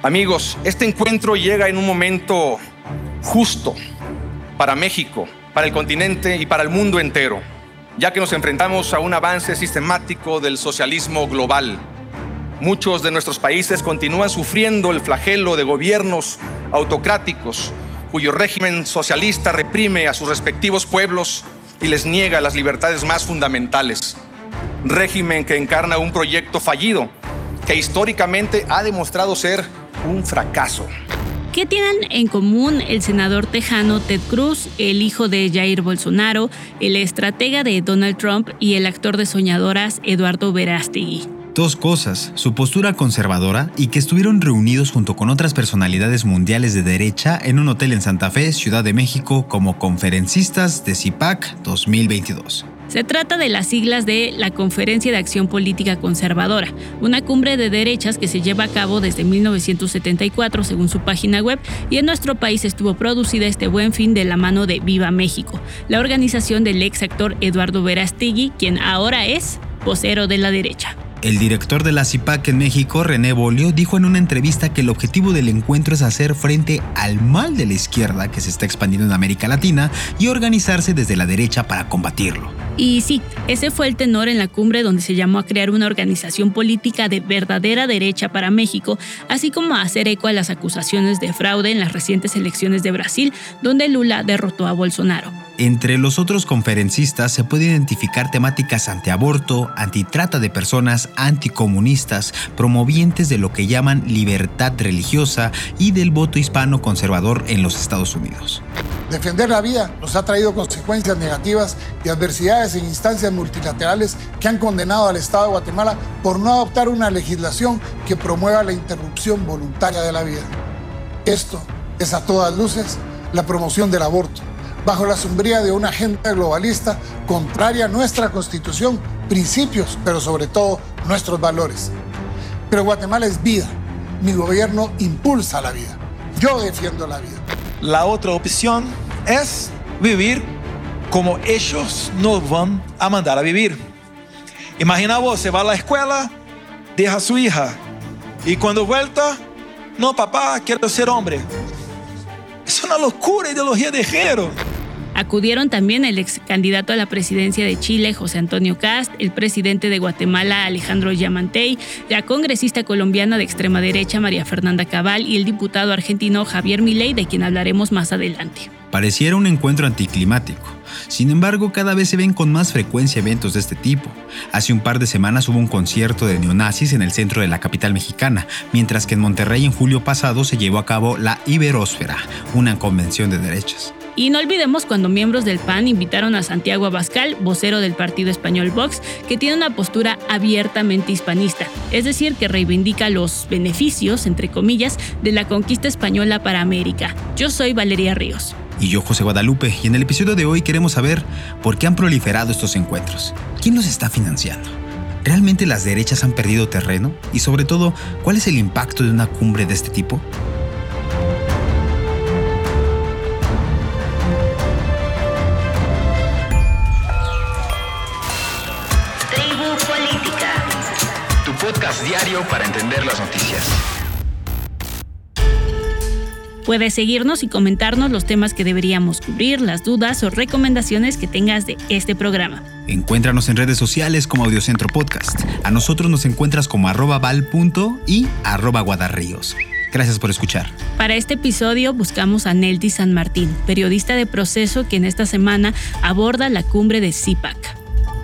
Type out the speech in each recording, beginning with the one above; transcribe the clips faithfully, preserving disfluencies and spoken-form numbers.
Amigos, este encuentro llega en un momento justo para México, para el continente y para el mundo entero, ya que nos enfrentamos a un avance sistemático del socialismo global. Muchos de nuestros países continúan sufriendo el flagelo de gobiernos autocráticos, cuyo régimen socialista reprime a sus respectivos pueblos y les niega las libertades más fundamentales. Régimen que encarna un proyecto fallido, que históricamente ha demostrado ser un fracaso. ¿Qué tienen en común el senador tejano Ted Cruz, el hijo de Jair Bolsonaro, el estratega de Donald Trump y el actor de Soñadoras Eduardo Verástegui? Dos cosas, su postura conservadora y que estuvieron reunidos junto con otras personalidades mundiales de derecha en un hotel en Santa Fe, Ciudad de México, como conferencistas de C I P A C dos mil veintidós. Se trata de las siglas de la Conferencia de Acción Política Conservadora, una cumbre de derechas que se lleva a cabo desde mil novecientos setenta y cuatro según su página web, y en nuestro país estuvo producida este Buen Fin de la mano de Viva México, la organización del ex actor Eduardo Verástegui, quien ahora es vocero de la derecha. El director de la C I P A C en México, René Bolio, dijo en una entrevista que el objetivo del encuentro es hacer frente al mal de la izquierda que se está expandiendo en América Latina y organizarse desde la derecha para combatirlo. Y sí, ese fue el tenor en la cumbre, donde se llamó a crear una organización política de verdadera derecha para México, así como a hacer eco a las acusaciones de fraude en las recientes elecciones de Brasil, donde Lula derrotó a Bolsonaro. Entre los otros conferencistas se puede identificar temáticas antiaborto, antitrata de personas, anticomunistas, promovientes de lo que llaman libertad religiosa y del voto hispano conservador en los Estados Unidos. Defender la vida nos ha traído consecuencias negativas y adversidades en instancias multilaterales que han condenado al Estado de Guatemala por no adoptar una legislación que promueva la interrupción voluntaria de la vida. Esto es a todas luces la promoción del aborto, bajo la sombría de una agenda globalista contraria a nuestra Constitución, principios, pero sobre todo nuestros valores. Pero Guatemala es vida. Mi gobierno impulsa la vida. Yo defiendo la vida. La otra opción es vivir como ellos nos van a mandar a vivir. Imagina vos, se va a la escuela, deja a su hija y cuando vuelta, no papá, quiero ser hombre. Es una locura, ideología de género. Acudieron también el ex candidato a la presidencia de Chile, José Antonio Kast, el presidente de Guatemala, Alejandro Yamatei, la congresista colombiana de extrema derecha, María Fernanda Cabal, y el diputado argentino Javier Milei, de quien hablaremos más adelante. Pareciera un encuentro anticlimático. Sin embargo, cada vez se ven con más frecuencia eventos de este tipo. Hace un par de semanas hubo un concierto de neonazis en el centro de la capital mexicana, mientras que en Monterrey en julio pasado se llevó a cabo la Iberósfera, una convención de derechas. Y no olvidemos cuando miembros del P A N invitaron a Santiago Abascal, vocero del partido español Vox, que tiene una postura abiertamente hispanista, es decir, que reivindica los beneficios, entre comillas, de la conquista española para América. Yo soy Valeria Ríos. Y yo, José Guadalupe, y en el episodio de hoy queremos saber por qué han proliferado estos encuentros. ¿Quién los está financiando? ¿Realmente las derechas han perdido terreno? Y sobre todo, ¿cuál es el impacto de una cumbre de este tipo? Podcast diario para entender las noticias. Puedes seguirnos y comentarnos los temas que deberíamos cubrir, las dudas o recomendaciones que tengas de este programa. Encuéntranos en redes sociales como Audiocentro Podcast. A nosotros nos encuentras como arroba val punto y arroba guadarríos. Gracias por escuchar. Para este episodio buscamos a Neldy San Martín, periodista de Proceso, que en esta semana aborda la cumbre de C I P A C.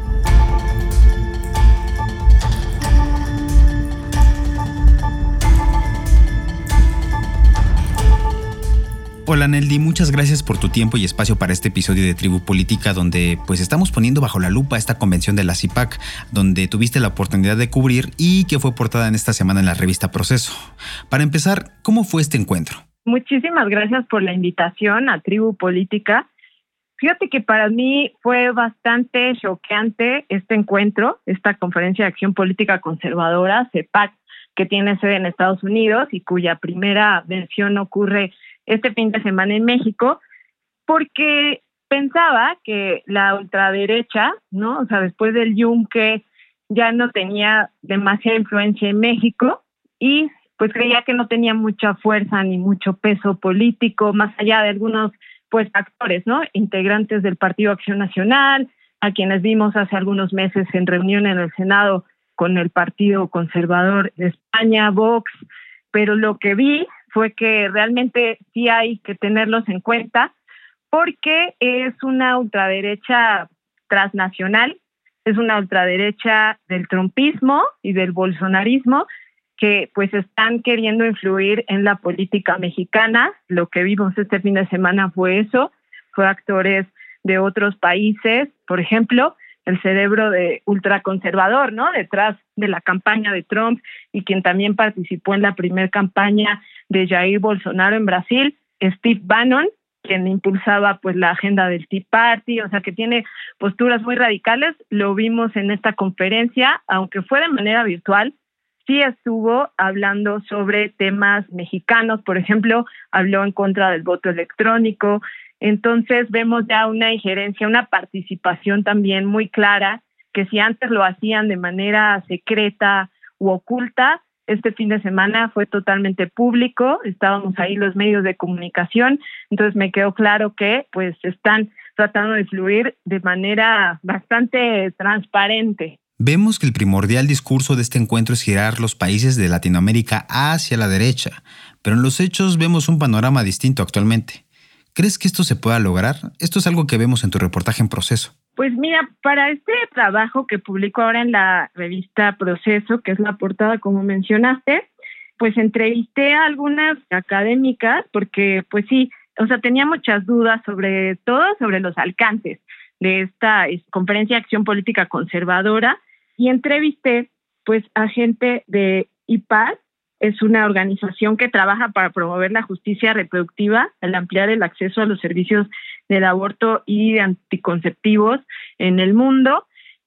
Hola Neldy, muchas gracias por tu tiempo y espacio para este episodio de Tribu Política, donde pues estamos poniendo bajo la lupa esta convención de la C I P A C, donde tuviste la oportunidad de cubrir y que fue portada en esta semana en la revista Proceso. Para empezar, ¿cómo fue este encuentro? Muchísimas gracias por la invitación a Tribu Política. Fíjate que para mí fue bastante choqueante este encuentro, esta Conferencia de Acción Política Conservadora, C I P A C, que tiene sede en Estados Unidos y cuya primera versión ocurre este fin de semana en México, porque pensaba que la ultraderecha, ¿no? O sea, después del Yunque ya no tenía demasiada influencia en México y pues creía que no tenía mucha fuerza ni mucho peso político, más allá de algunos pues actores, ¿no? Integrantes del Partido Acción Nacional, a quienes vimos hace algunos meses en reunión en el Senado con el Partido Conservador de España, Vox, pero lo que vi fue que realmente sí hay que tenerlos en cuenta porque es una ultraderecha transnacional, es una ultraderecha del trumpismo y del bolsonarismo que pues están queriendo influir en la política mexicana. Lo que vimos este fin de semana fue eso, fue actores de otros países, por ejemplo, el cerebro de ultraconservador, ¿no? Detrás de la campaña de Trump y quien también participó en la primera campaña de Jair Bolsonaro en Brasil, Steve Bannon, quien impulsaba pues la agenda del Tea Party, o sea que tiene posturas muy radicales. Lo vimos en esta conferencia, aunque fue de manera virtual, sí estuvo hablando sobre temas mexicanos, por ejemplo, habló en contra del voto electrónico. Entonces vemos ya una injerencia, una participación también muy clara, que si antes lo hacían de manera secreta u oculta, este fin de semana fue totalmente público, estábamos ahí los medios de comunicación, entonces me quedó claro que pues están tratando de influir de manera bastante transparente. Vemos que el primordial discurso de este encuentro es girar los países de Latinoamérica hacia la derecha, pero en los hechos vemos un panorama distinto actualmente. ¿Crees que esto se pueda lograr? Esto es algo que vemos en tu reportaje en Proceso. Pues mira, para este trabajo que publico ahora en la revista Proceso, que es la portada como mencionaste, pues entrevisté a algunas académicas porque pues sí, o sea, tenía muchas dudas sobre todo sobre los alcances de esta Conferencia de Acción Política Conservadora y entrevisté pues a gente de I P A D. Es una organización que trabaja para promover la justicia reproductiva, al ampliar el acceso a los servicios del aborto y de anticonceptivos en el mundo.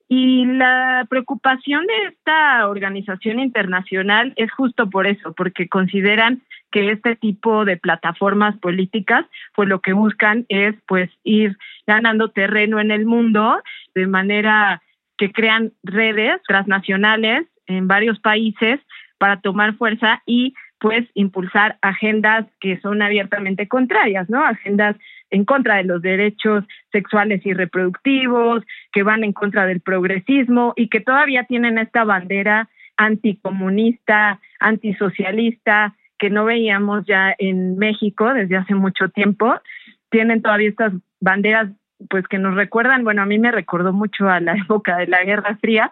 Y la preocupación de esta organización internacional es justo por eso, porque consideran que este tipo de plataformas políticas, pues lo que buscan es pues ir ganando terreno en el mundo de manera que crean redes transnacionales en varios países para tomar fuerza y pues impulsar agendas que son abiertamente contrarias, ¿no? Agendas en contra de los derechos sexuales y reproductivos, que van en contra del progresismo y que todavía tienen esta bandera anticomunista, antisocialista, que no veíamos ya en México desde hace mucho tiempo. Tienen todavía estas banderas pues que nos recuerdan, bueno, a mí me recordó mucho a la época de la Guerra Fría,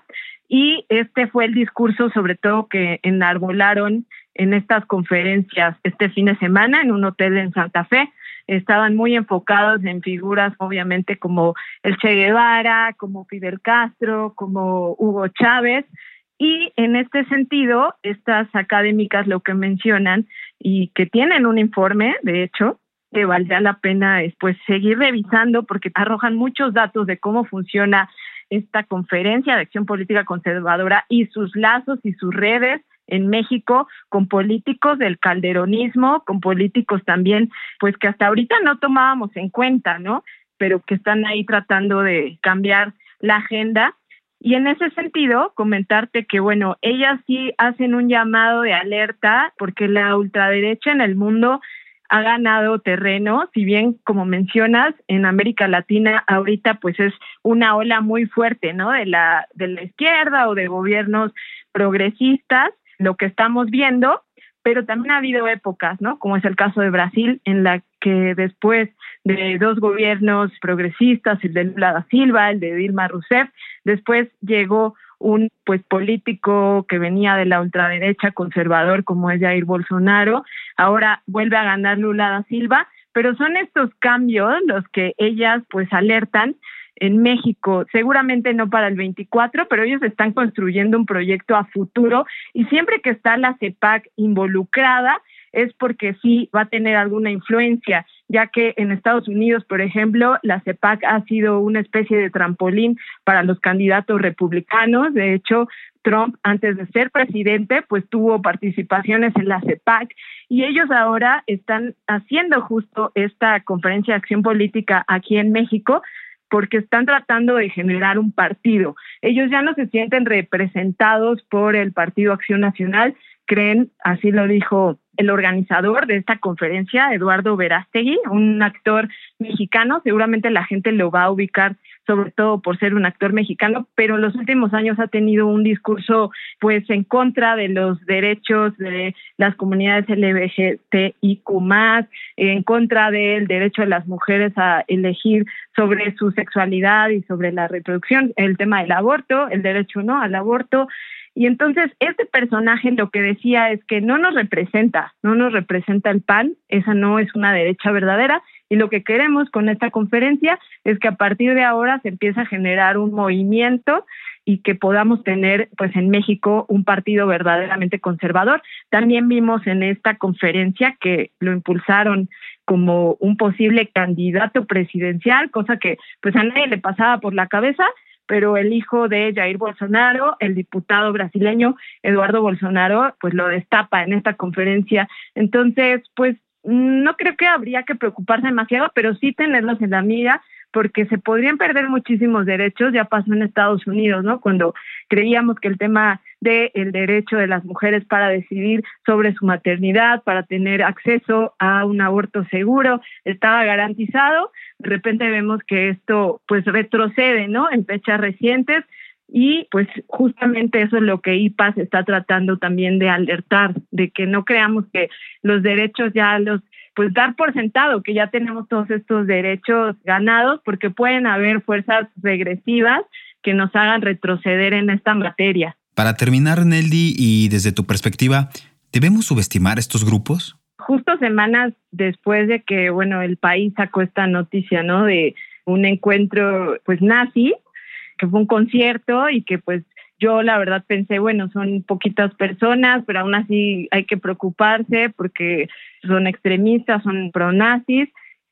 y este fue el discurso sobre todo que enarbolaron en estas conferencias este fin de semana en un hotel en Santa Fe. Estaban muy enfocados en figuras obviamente como el Che Guevara, como Fidel Castro, como Hugo Chávez, y en este sentido estas académicas lo que mencionan y que tienen un informe, de hecho, que valdría la pena después seguir revisando porque arrojan muchos datos de cómo funciona esta Conferencia de Acción Política Conservadora y sus lazos y sus redes en México con políticos del calderonismo, con políticos también, pues que hasta ahorita no tomábamos en cuenta, ¿no? Pero que están ahí tratando de cambiar la agenda. Y en ese sentido, comentarte que, bueno, ellas sí hacen un llamado de alerta porque la ultraderecha en el mundo ha ganado terreno, si bien, como mencionas, en América Latina ahorita pues es una ola muy fuerte, ¿no? De la, de la izquierda o de gobiernos progresistas, lo que estamos viendo, pero también ha habido épocas, ¿no? Como es el caso de Brasil, en la que después de dos gobiernos progresistas, el de Lula da Silva, el de Dilma Rousseff, después llegó un pues político que venía de la ultraderecha conservador como es Jair Bolsonaro, ahora vuelve a ganar Lula da Silva, pero son estos cambios los que ellas pues alertan en México, seguramente no para el veinticuatro, pero ellos están construyendo un proyecto a futuro y siempre que está la C E P A C involucrada es porque sí va a tener alguna influencia, ya que en Estados Unidos, por ejemplo, la C E P A C ha sido una especie de trampolín para los candidatos republicanos. De hecho, Trump, antes de ser presidente, pues tuvo participaciones en la C E P A C y ellos ahora están haciendo justo esta Conferencia de Acción Política aquí en México porque están tratando de generar un partido. Ellos ya no se sienten representados por el Partido Acción Nacional, creen, así lo dijo el organizador de esta conferencia, Eduardo Verástegui, un actor mexicano. Seguramente la gente lo va a ubicar sobre todo por ser un actor mexicano, pero en los últimos años ha tenido un discurso pues en contra de los derechos de las comunidades L G B T I Q más, en contra del derecho de las mujeres a elegir sobre su sexualidad y sobre la reproducción, el tema del aborto, el derecho no al aborto. Y entonces este personaje lo que decía es que no nos representa, no nos representa el P A N, esa no es una derecha verdadera, y lo que queremos con esta conferencia es que a partir de ahora se empiece a generar un movimiento y que podamos tener pues en México un partido verdaderamente conservador. También vimos en esta conferencia que lo impulsaron como un posible candidato presidencial, cosa que pues a nadie le pasaba por la cabeza, pero el hijo de Jair Bolsonaro, el diputado brasileño Eduardo Bolsonaro, pues lo destapa en esta conferencia. Entonces, pues no creo que habría que preocuparse demasiado, pero sí tenerlos en la mira, porque se podrían perder muchísimos derechos. Ya pasó en Estados Unidos, ¿no? Cuando creíamos que el tema del derecho de las mujeres para decidir sobre su maternidad, para tener acceso a un aborto seguro, estaba garantizado. De repente vemos que esto pues retrocede, ¿no? En fechas recientes. Y pues justamente eso es lo que I P A S está tratando también de alertar, de que no creamos que los derechos ya los, pues dar por sentado que ya tenemos todos estos derechos ganados, porque pueden haber fuerzas regresivas que nos hagan retroceder en esta materia. Para terminar, Neldy, y desde tu perspectiva, ¿debemos subestimar estos grupos? Justo semanas después de que, bueno, el país sacó esta noticia, ¿no? De un encuentro, pues, nazi, que fue un concierto y que pues yo la verdad pensé, bueno, son poquitas personas, pero aún así hay que preocuparse porque son extremistas, son pronazis,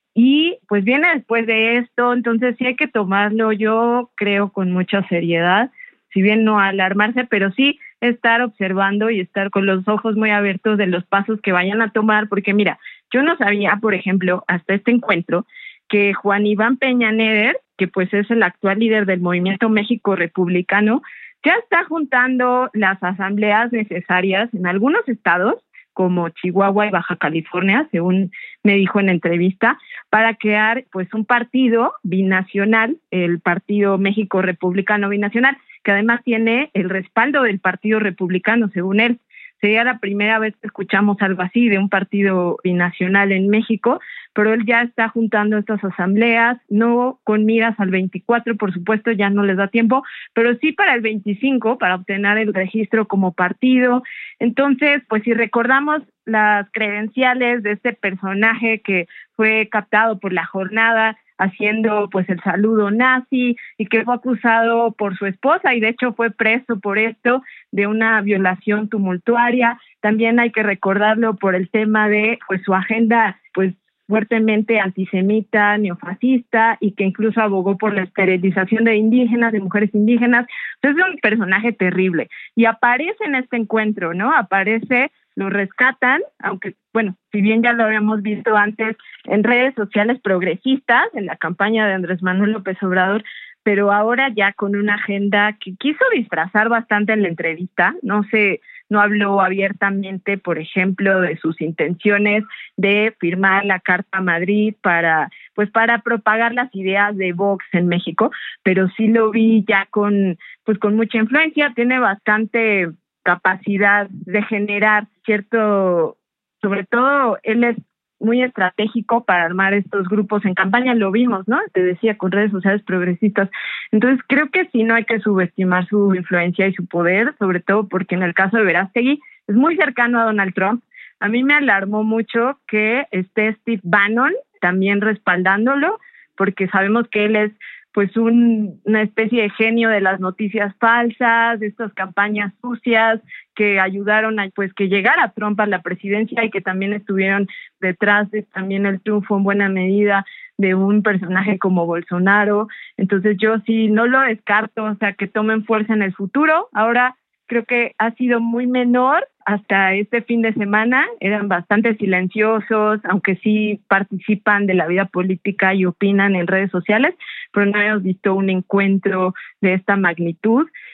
y pues viene después de esto, entonces sí hay que tomarlo, yo creo, con mucha seriedad, si bien no alarmarse, pero sí estar observando y estar con los ojos muy abiertos de los pasos que vayan a tomar, porque mira, yo no sabía, por ejemplo, hasta este encuentro, que Juan Iván Peña Neder, que pues es el actual líder del Movimiento México Republicano, ya está juntando las asambleas necesarias en algunos estados, como Chihuahua y Baja California, según me dijo en entrevista, para crear pues un partido binacional, el Partido México Republicano Binacional, que además tiene el respaldo del Partido Republicano, según él. Sería la primera vez que escuchamos algo así de un partido binacional en México, pero él ya está juntando estas asambleas, no con miras al veinticuatro, por supuesto, ya no les da tiempo, pero sí para el veinticinco, para obtener el registro como partido. Entonces, pues si recordamos las credenciales de este personaje que fue captado por La Jornada, haciendo pues el saludo nazi y que fue acusado por su esposa y de hecho fue preso por esto de una violación tumultuaria. También hay que recordarlo por el tema de pues su agenda pues fuertemente antisemita, neofascista y que incluso abogó por la esterilización de indígenas, de mujeres indígenas. Entonces es un personaje terrible y aparece en este encuentro, ¿no? Aparece, lo rescatan, aunque, bueno, si bien ya lo habíamos visto antes en redes sociales progresistas, en la campaña de Andrés Manuel López Obrador, pero ahora ya con una agenda que quiso disfrazar bastante en la entrevista, no sé, no habló abiertamente, por ejemplo, de sus intenciones de firmar la Carta Madrid para, pues, para propagar las ideas de Vox en México, pero sí lo vi ya con, pues, con mucha influencia, tiene bastante capacidad de generar cierto, sobre todo él es muy estratégico para armar estos grupos en campaña, lo vimos, ¿no? Te decía, con redes sociales progresistas. Entonces, creo que sí no hay que subestimar su influencia y su poder, sobre todo porque en el caso de Verástegui es muy cercano a Donald Trump. A mí me alarmó mucho que esté Steve Bannon también respaldándolo, porque sabemos que él es pues un, una especie de genio de las noticias falsas, de estas campañas sucias que ayudaron a pues que llegara Trump a la presidencia y que también estuvieron detrás de también el triunfo en buena medida de un personaje como Bolsonaro. Entonces yo sí no lo descarto, o sea, que tomen fuerza en el futuro. Ahora creo que ha sido muy menor hasta este fin de semana, eran bastante silenciosos, aunque sí participan de la vida política y opinan en redes sociales, pero no hemos visto un encuentro de esta magnitud.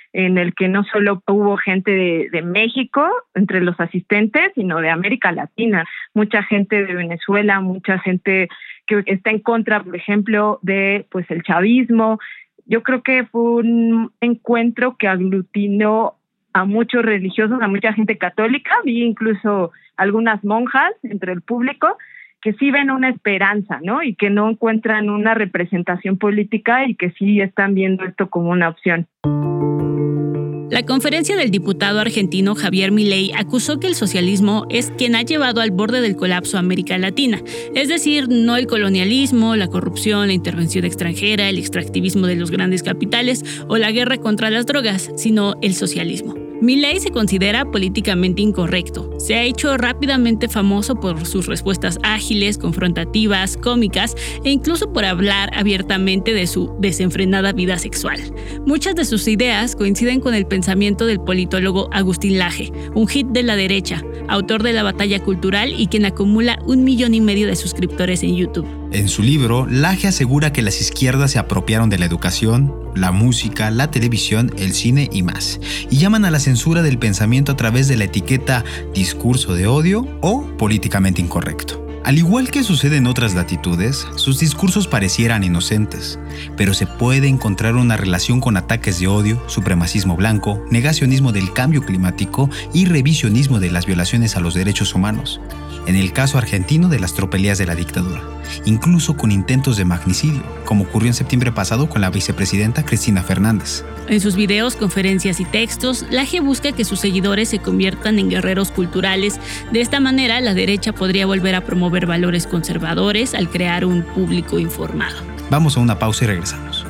en el que no solo hubo gente de, de México entre los asistentes, sino de América Latina, mucha gente de Venezuela, mucha gente que está en contra, por ejemplo, de pues el chavismo. Yo creo que fue un encuentro que aglutinó a muchos religiosos, a mucha gente católica, vi incluso algunas monjas entre el público que sí ven una esperanza, ¿no? Y que no encuentran una representación política y que sí están viendo esto como una opción. La conferencia del diputado argentino Javier Milei acusó que el socialismo es quien ha llevado al borde del colapso a América Latina, es decir, no el colonialismo, la corrupción, la intervención extranjera, el extractivismo de los grandes capitales o la guerra contra las drogas, sino el socialismo. Milei se considera políticamente incorrecto. Se ha hecho rápidamente famoso por sus respuestas ágiles, confrontativas, cómicas e incluso por hablar abiertamente de su desenfrenada vida sexual. Muchas de sus ideas coinciden con el pensamiento del politólogo Agustín Laje, un hit de la derecha, autor de La Batalla Cultural y quien acumula un millón y medio de suscriptores en YouTube. En su libro, Laje asegura que las izquierdas se apropiaron de la educación, la música, la televisión, el cine y más, y llaman a la censura del pensamiento a través de la etiqueta discurso de odio o políticamente incorrecto. Al igual que sucede en otras latitudes, sus discursos parecieran inocentes, pero se puede encontrar una relación con ataques de odio, supremacismo blanco, negacionismo del cambio climático y revisionismo de las violaciones a los derechos humanos. En el caso argentino de las tropelías de la dictadura, incluso con intentos de magnicidio, como ocurrió en septiembre pasado con la vicepresidenta Cristina Fernández. En sus videos, conferencias y textos, Laje busca que sus seguidores se conviertan en guerreros culturales. De esta manera, la derecha podría volver a promover valores conservadores al crear un público informado. Vamos a una pausa y regresamos.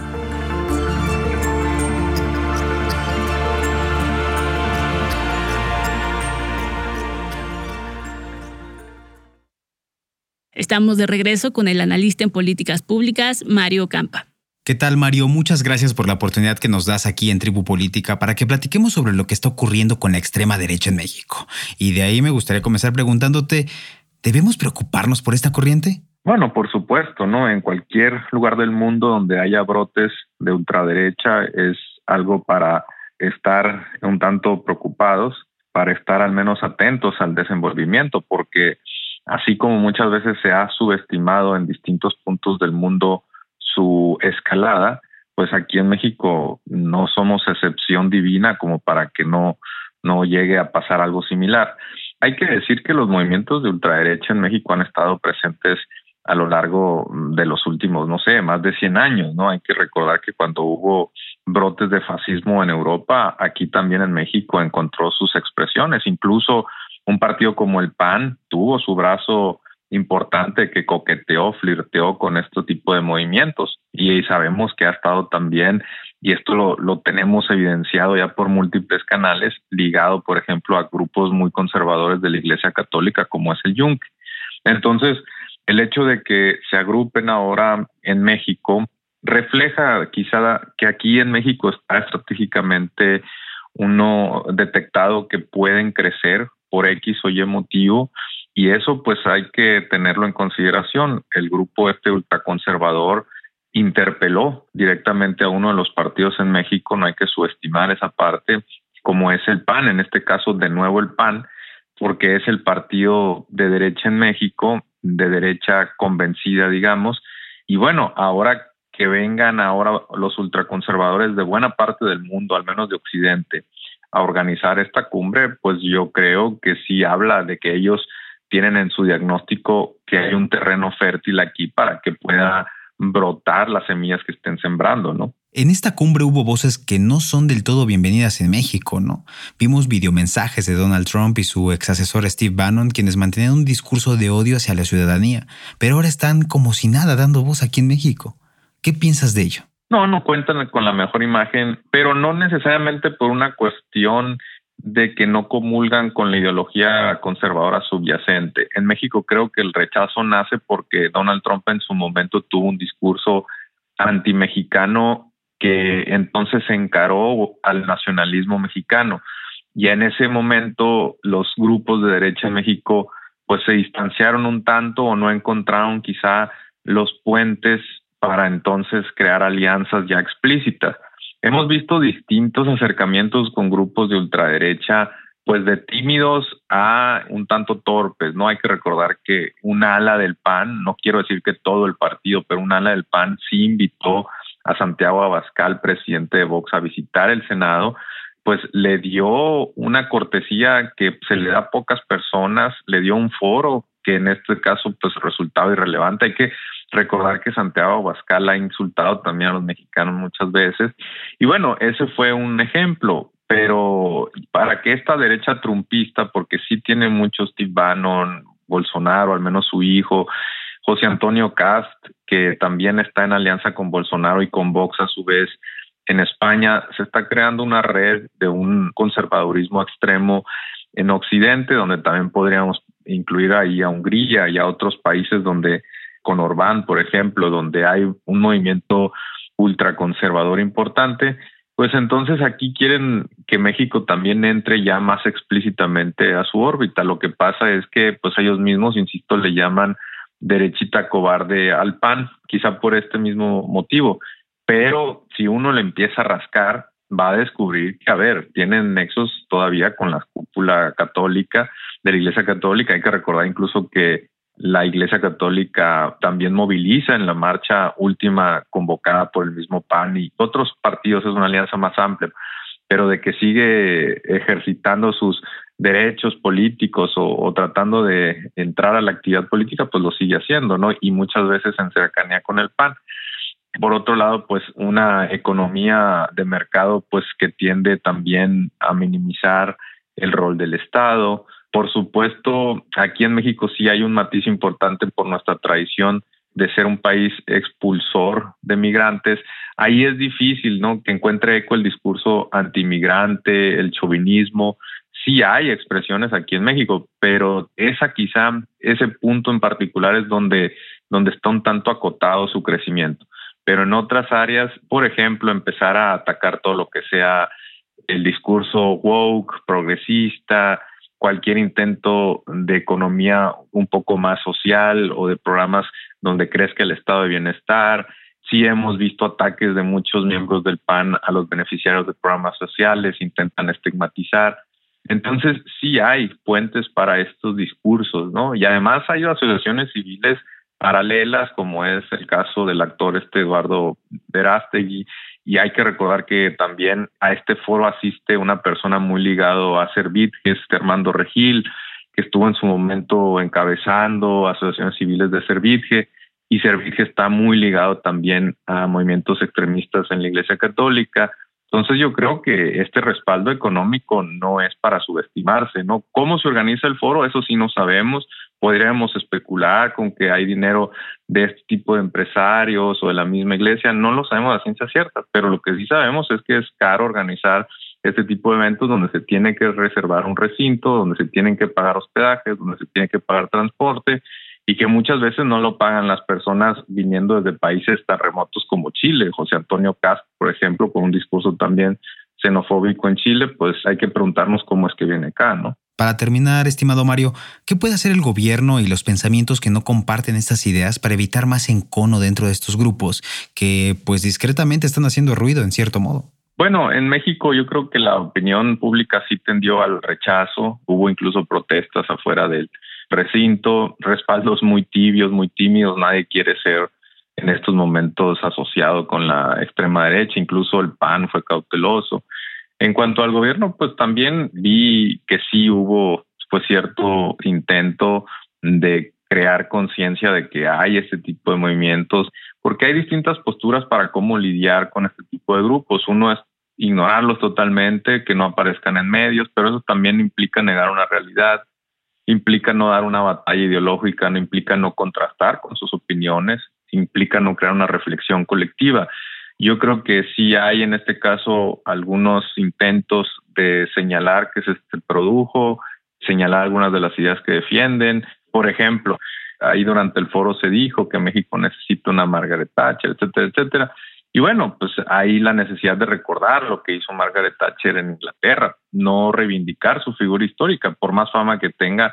Estamos de regreso con el analista en políticas públicas, Mario Campa. ¿Qué tal, Mario? Muchas gracias por la oportunidad que nos das aquí en Tribu Política para que platiquemos sobre lo que está ocurriendo con la extrema derecha en México. Y de ahí me gustaría comenzar preguntándote, ¿debemos preocuparnos por esta corriente? Bueno, por supuesto, ¿no? En cualquier lugar del mundo donde haya brotes de ultraderecha es algo para estar un tanto preocupados, para estar al menos atentos al desenvolvimiento, porque así como muchas veces se ha subestimado en distintos puntos del mundo su escalada, pues aquí en México no somos excepción divina como para que no, no llegue a pasar algo similar. Hay que decir que los movimientos de ultraderecha en México han estado presentes a lo largo de los últimos, no sé, más de cien años, ¿no? Hay que recordar que cuando hubo brotes de fascismo en Europa, aquí también en México encontró sus expresiones. Incluso un partido como el P A N tuvo su brazo importante que coqueteó, flirteó con este tipo de movimientos y sabemos que ha estado también, y esto lo, lo tenemos evidenciado ya por múltiples canales, ligado, por ejemplo, a grupos muy conservadores de la Iglesia Católica como es el Yunque. Entonces, el hecho de que se agrupen ahora en México refleja quizá que aquí en México está estratégicamente uno detectado que pueden crecer por X o Y motivo, y eso pues hay que tenerlo en consideración. El grupo este ultraconservador interpeló directamente a uno de los partidos en México, no hay que subestimar esa parte, como es el P A N, en este caso de nuevo el P A N, porque es el partido de derecha en México, de derecha convencida, digamos, y bueno, ahora que vengan ahora los ultraconservadores de buena parte del mundo, al menos de Occidente, a organizar esta cumbre, pues yo creo que sí habla de que ellos tienen en su diagnóstico que hay un terreno fértil aquí para que pueda brotar las semillas que estén sembrando, ¿no? En esta cumbre hubo voces que no son del todo bienvenidas en México, ¿no? Vimos videomensajes de Donald Trump y su ex asesor Steve Bannon, quienes mantenían un discurso de odio hacia la ciudadanía, pero ahora están como si nada dando voz aquí en México. ¿Qué piensas de ello? No, no cuentan con la mejor imagen, pero no necesariamente por una cuestión de que no comulgan con la ideología conservadora subyacente. En México creo que el rechazo nace porque Donald Trump en su momento tuvo un discurso antimexicano que entonces encaró al nacionalismo mexicano. Y en ese momento los grupos de derecha en México pues se distanciaron un tanto o no encontraron quizá los puentes para entonces crear alianzas ya explícitas. hemos visto distintos acercamientos con grupos de ultraderecha, pues de tímidos a un tanto torpes, ¿no? Hay que recordar que un ala del P A N, no quiero decir que todo el partido, pero un ala del P A N sí invitó a Santiago Abascal, presidente de Vox, a visitar el Senado, pues le dio una cortesía que se le da a pocas personas, le dio un foro que en este caso pues resultaba irrelevante. Hay que recordar que Santiago Abascal ha insultado también a los mexicanos muchas veces. Y bueno, ese fue un ejemplo. Pero para que esta derecha trumpista, porque sí tiene muchos, Steve Bannon, Bolsonaro, al menos su hijo, José Antonio Cast, que también está en alianza con Bolsonaro y con Vox a su vez en España, se está creando una red de un conservadurismo extremo en Occidente, donde también podríamos incluir ahí a Hungría y a otros países donde, con Orbán, por ejemplo, donde hay un movimiento ultraconservador importante. Pues entonces aquí quieren que México también entre ya más explícitamente a su órbita. Lo que pasa es que pues ellos mismos, insisto, le llaman derechita cobarde al P A N, quizá por este mismo motivo. Pero si uno le empieza a rascar, va a descubrir que, a ver, tienen nexos todavía con la cúpula católica de la Iglesia Católica. Hay que recordar incluso que la Iglesia Católica también moviliza en la marcha última convocada por el mismo P A N y otros partidos, es una alianza más amplia, pero de que sigue ejercitando sus derechos políticos o, o tratando de entrar a la actividad política, pues lo sigue haciendo, ¿no? Y muchas veces en cercanía con el P A N. Por otro lado, pues una economía de mercado pues que tiende también a minimizar el rol del Estado. Por supuesto, aquí en México sí hay un matiz importante por nuestra tradición de ser un país expulsor de migrantes. Ahí es difícil, ¿no?, que encuentre eco el discurso antimigrante, el chauvinismo. Sí hay expresiones aquí en México, pero esa quizá, ese punto en particular es donde, donde está un tanto acotado su crecimiento. Pero en otras áreas, por ejemplo, empezar a atacar todo lo que sea el discurso woke, progresista, cualquier intento de economía un poco más social o de programas donde crezca el estado de bienestar. Sí hemos visto ataques de muchos miembros del P A N a los beneficiarios de programas sociales, intentan estigmatizar. Entonces sí hay puentes para estos discursos, ¿no? Y además hay asociaciones civiles paralelas, como es el caso del actor este Eduardo Verástegui, y hay que recordar que también a este foro asiste una persona muy ligado a Servit, que es Armando Regil, que estuvo en su momento encabezando asociaciones civiles de Servitje, y Servitje está muy ligado también a movimientos extremistas en la Iglesia Católica. Entonces yo creo que este respaldo económico no es para subestimarse, ¿no? ¿Cómo se organiza el foro? Eso sí no sabemos. Podríamos especular con que hay dinero de este tipo de empresarios o de la misma iglesia. No lo sabemos a ciencia cierta, pero lo que sí sabemos es que es caro organizar este tipo de eventos donde se tiene que reservar un recinto, donde se tienen que pagar hospedajes, donde se tiene que pagar transporte y que muchas veces no lo pagan las personas viniendo desde países tan remotos como Chile. José Antonio Cast, por ejemplo, con un discurso también xenofóbico en Chile, pues hay que preguntarnos cómo es que viene acá, ¿no? Para terminar, estimado Mario, ¿qué puede hacer el gobierno y los pensamientos que no comparten estas ideas para evitar más encono dentro de estos grupos que, pues, discretamente están haciendo ruido en cierto modo? Bueno, en México yo creo que la opinión pública sí tendió al rechazo. Hubo incluso protestas afuera del recinto, respaldos muy tibios, muy tímidos. Nadie quiere ser en estos momentos asociado con la extrema derecha. Incluso el P A N fue cauteloso. En cuanto al gobierno, pues también vi que sí hubo pues cierto intento de crear conciencia de que hay este tipo de movimientos, porque hay distintas posturas para cómo lidiar con este tipo de grupos. Uno es ignorarlos totalmente, que no aparezcan en medios, pero eso también implica negar una realidad, implica no dar una batalla ideológica, no implica no contrastar con sus opiniones, implica no crear una reflexión colectiva. Yo creo que sí hay en este caso algunos intentos de señalar que se produjo, señalar algunas de las ideas que defienden. Por ejemplo, ahí durante el foro se dijo que México necesita una Margaret Thatcher, etcétera, etcétera. Y bueno, pues hay la necesidad de recordar lo que hizo Margaret Thatcher en Inglaterra, no reivindicar su figura histórica, por más fama que tenga,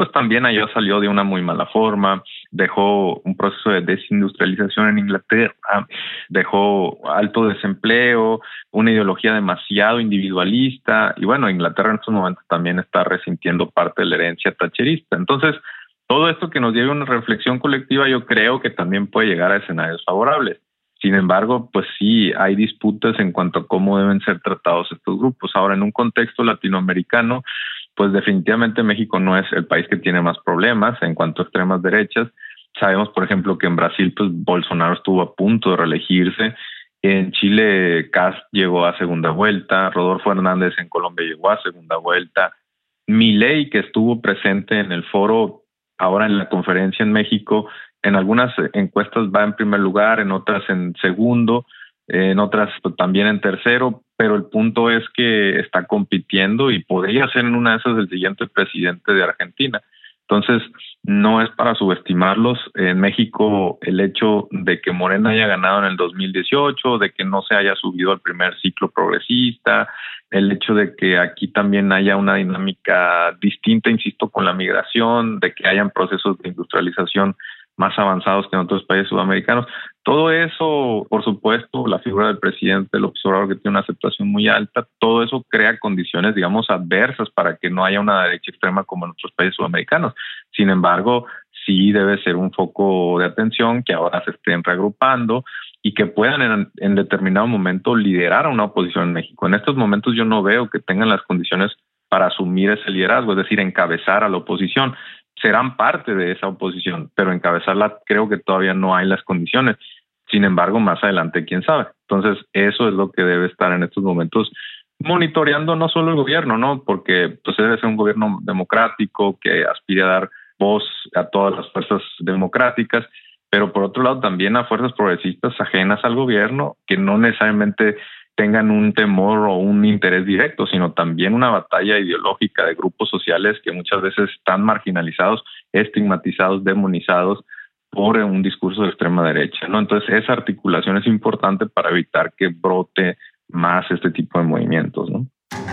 pues también allá salió de una muy mala forma, dejó un proceso de desindustrialización en Inglaterra, dejó alto desempleo, una ideología demasiado individualista, y bueno, Inglaterra en estos momentos también está resintiendo parte de la herencia thatcherista. Entonces, todo esto que nos lleve a una reflexión colectiva, yo creo que también puede llegar a escenarios favorables. Sin embargo, pues sí, hay disputas en cuanto a cómo deben ser tratados estos grupos. Ahora, en un contexto latinoamericano, pues definitivamente México no es el país que tiene más problemas en cuanto a extremas derechas. Sabemos, por ejemplo, que en Brasil, pues Bolsonaro estuvo a punto de reelegirse. En Chile, Kast llegó a segunda vuelta. Rodolfo Hernández en Colombia llegó a segunda vuelta. Milei, que estuvo presente en el foro, ahora en la conferencia en México, en algunas encuestas va en primer lugar, en otras en segundo, en otras pues, también en tercero, pero el punto es que está compitiendo y podría ser en una de esas el siguiente presidente de Argentina. Entonces, no es para subestimarlos. En México, el hecho de que Morena haya ganado en el dos mil dieciocho, de que no se haya subido al primer ciclo progresista, el hecho de que aquí también haya una dinámica distinta, insisto, con la migración, de que hayan procesos de industrialización más avanzados que en otros países sudamericanos. Todo eso, por supuesto, la figura del presidente López Obrador, que tiene una aceptación muy alta, todo eso crea condiciones, digamos, adversas para que no haya una derecha extrema como en otros países sudamericanos. Sin embargo, sí debe ser un foco de atención que ahora se estén reagrupando y que puedan en, en determinado momento liderar a una oposición en México. En estos momentos yo no veo que tengan las condiciones para asumir ese liderazgo, es decir, encabezar a la oposición. Serán parte de esa oposición, pero encabezarla creo que todavía no hay las condiciones. Sin embargo, más adelante, quién sabe. Entonces, eso es lo que debe estar en estos momentos monitoreando no solo el gobierno, ¿no? Porque pues, debe ser un gobierno democrático que aspire a dar voz a todas las fuerzas democráticas, pero por otro lado también a fuerzas progresistas ajenas al gobierno que no necesariamente tengan un temor o un interés directo, sino también una batalla ideológica de grupos sociales que muchas veces están marginalizados, estigmatizados, demonizados por un discurso de extrema derecha, ¿no? Entonces, esa articulación es importante para evitar que brote más este tipo de movimientos, ¿no?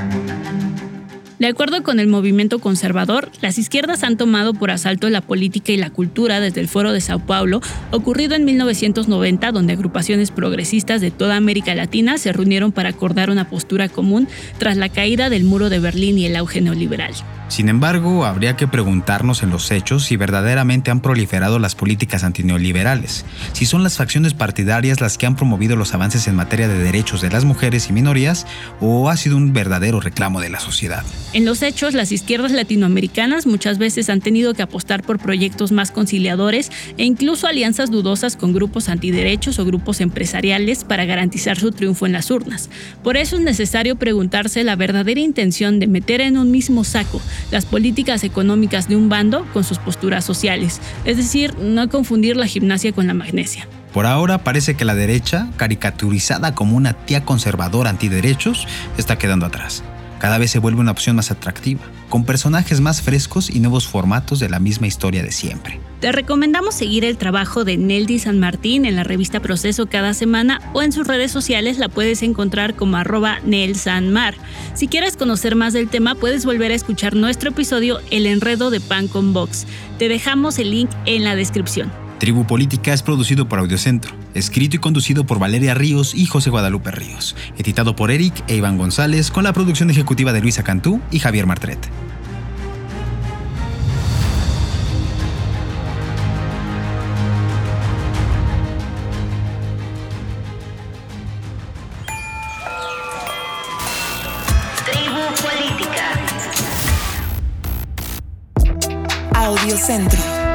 De acuerdo con el movimiento conservador, las izquierdas han tomado por asalto la política y la cultura desde el Foro de Sao Paulo, ocurrido en mil novecientos noventa, donde agrupaciones progresistas de toda América Latina se reunieron para acordar una postura común tras la caída del muro de Berlín y el auge neoliberal. Sin embargo, habría que preguntarnos en los hechos si verdaderamente han proliferado las políticas antineoliberales, si son las facciones partidarias las que han promovido los avances en materia de derechos de las mujeres y minorías, o ha sido un verdadero reclamo de la sociedad. En los hechos, las izquierdas latinoamericanas muchas veces han tenido que apostar por proyectos más conciliadores e incluso alianzas dudosas con grupos antiderechos o grupos empresariales para garantizar su triunfo en las urnas. Por eso es necesario preguntarse la verdadera intención de meter en un mismo saco las políticas económicas de un bando con sus posturas sociales, es decir, no confundir la gimnasia con la magnesia. Por ahora parece que la derecha, caricaturizada como una tía conservadora antiderechos, está quedando atrás. Cada vez se vuelve una opción más atractiva, con personajes más frescos y nuevos formatos de la misma historia de siempre. Te recomendamos seguir el trabajo de Neldy San Martín en la revista Proceso cada semana o en sus redes sociales la puedes encontrar como arroba nelsanmar. Si quieres conocer más del tema, puedes volver a escuchar nuestro episodio El Enredo de Pan con Vox. Te dejamos el link en la descripción. Tribu Política es producido por Audiocentro, escrito y conducido por Valeria Ríos y José Guadalupe Ríos, editado por Eric e Iván González, con la producción ejecutiva de Luisa Cantú y Javier Martret. Tribu Política. Audiocentro.